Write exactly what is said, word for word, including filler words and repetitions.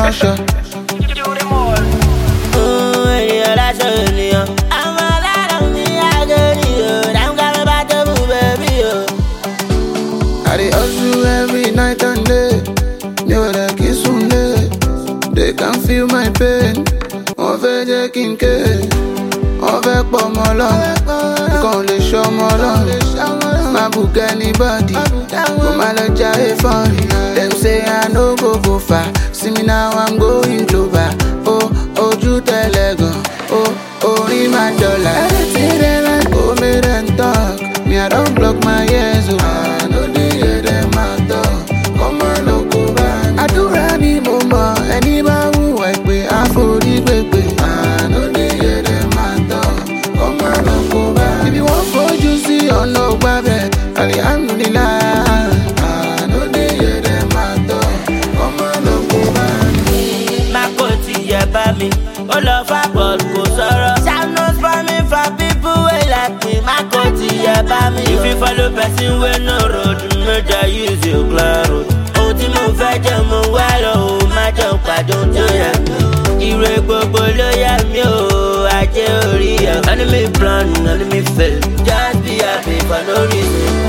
pressure. Oh, yeah, that's a million. I'm a lot of me, I get it. I'm gonna buy the baby. I dey hustle every night and day. Me with a kiss one day. They can feel my pain. On fait des kinké. On fait pas mon long. Quand les show mon long. Ma book anybody. Go my lodge is funny. Them say I no go go far. See me now I'm going global. Oh, oh, you tell ego. Oh, oh, in my dollar. Everything they like, go me then talk. Me I don't block my ears. Oh, I know they hear them out talk. Come on, look over. I do any moment. Anybody who work me, I for the baby. I know they hear them out talk. Come on, look over. If you want for you see or no, baby. Alhamdulillah. I know they hear them out talk. Come on, look over. My coach, yeah, baby. All of our God go sorrow. Shout no for me for people who like me. My coach, yeah, baby. If you follow person with no road, major use your claro. Oh, ti mo fẹ́ jẹ́ mo wá lọ, o má jẹun pàdún tó yà mí. Ire gbogbo ló yà mí o, ajé orí ẹ̀. Enemy plan, enemy fail. Just be happy for no reason.